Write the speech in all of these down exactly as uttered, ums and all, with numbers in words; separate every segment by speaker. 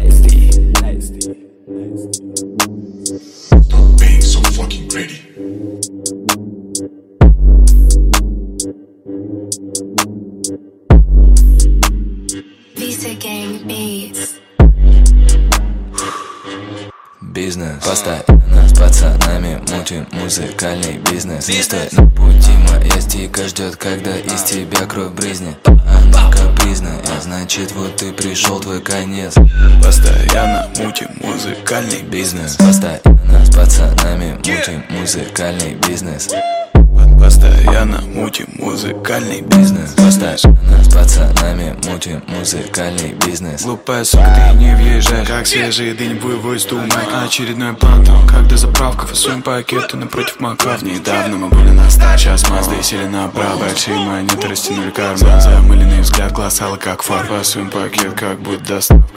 Speaker 1: Being so fucking ready.
Speaker 2: Visa Gang Beats.
Speaker 3: Бизнес. Постоянно с пацанами мутим музыкальный бизнес. Не стоит на пути моя стика ждет, когда из тебя кровь брызнет. Она капризная, значит вот ты пришел твой конец.
Speaker 1: Постоянно мутим музыкальный
Speaker 3: Бизнес. Постоянно с пацанами мутим музыкальный бизнес.
Speaker 1: Постоянно мутим музыкальный
Speaker 3: Бизнес. Постоянно с пацанами мутим музыкальный бизнес.
Speaker 1: Глупая сука, ты не въезжаешь, как свежие дынь вывозит умай. Очередной план там, когда заправка, фасуем пакеты напротив макав. Недавно мы были на старт, сейчас Мазды сели направо. Большие монеты растянули карман, замыленный взгляд, глаз алый как фар. Фасуем пакет, как будет доставка.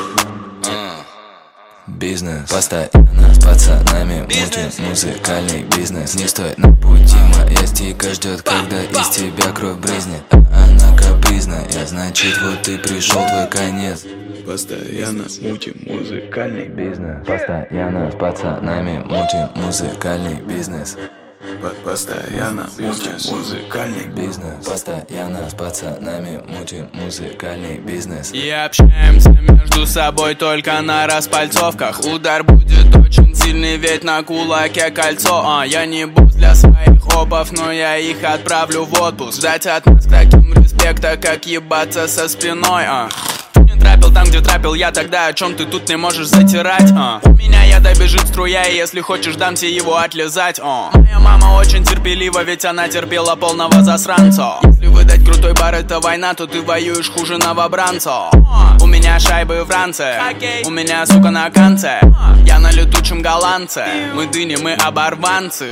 Speaker 3: Бизнес. Постоянно с пацанами мутим музыкальный бизнес. Не стоит на пути моя стика ждет, когда из тебя кровь брызнет. Она капризная, значит вот ты пришел твой конец.
Speaker 1: Постоянно мутим музыкальный
Speaker 3: Бизнес. Постоянно с пацанами мутим музыкальный бизнес.
Speaker 1: Постоянно мутим музыкальный
Speaker 3: Бизнес. Постоянно с пацанами мутим музыкальный бизнес.
Speaker 4: И общаемся между собой только на распальцовках. Удар будет очень сильный, ведь на кулаке кольцо. А я не босс для своих опов, но я их отправлю в отпуск. Ждать от нас таким респекта, как ебаться со спиной. а. Трапил там, где трапил я, тогда о чем ты тут не можешь затирать? А? У меня яда бежит струя, и если хочешь, дамся его отлизать. О. Моя мама очень терпелива, ведь она терпела полного засранца. Если выдать крутой бар, это война, то ты воюешь хуже новобранца. У меня шайбы в ранце, у меня сука на конце. Я на летучем голландце, мы дыни, мы оборванцы.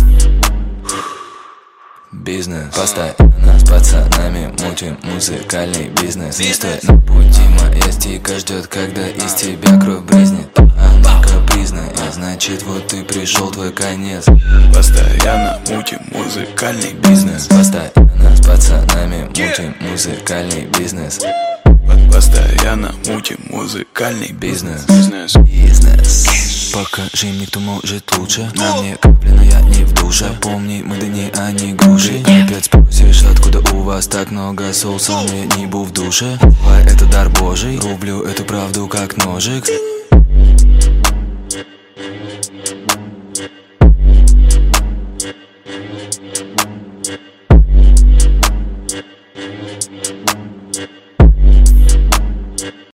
Speaker 3: Бизнес. Постоянно с пацанами мутим музыкальный бизнес. Не стоит на пути моя стика ждет, когда из тебя кровь брызнет. Она капризная, значит вот ты пришел твой конец.
Speaker 1: Постоянно мутим музыкальный
Speaker 3: Бизнес. Постоянно с пацанами мутим музыкальный бизнес.
Speaker 1: Постоянно мутим музыкальный
Speaker 3: Бизнес.
Speaker 1: Бизнес.
Speaker 3: Бизнес. Покажи мне, кто может лучше. На мне капли, но я не в душе. Помни, мы да не они груши. Опять спросишь, откуда у вас так много соуса? Но я не был в душе. Давай, это дар божий. Рублю эту правду как ножик.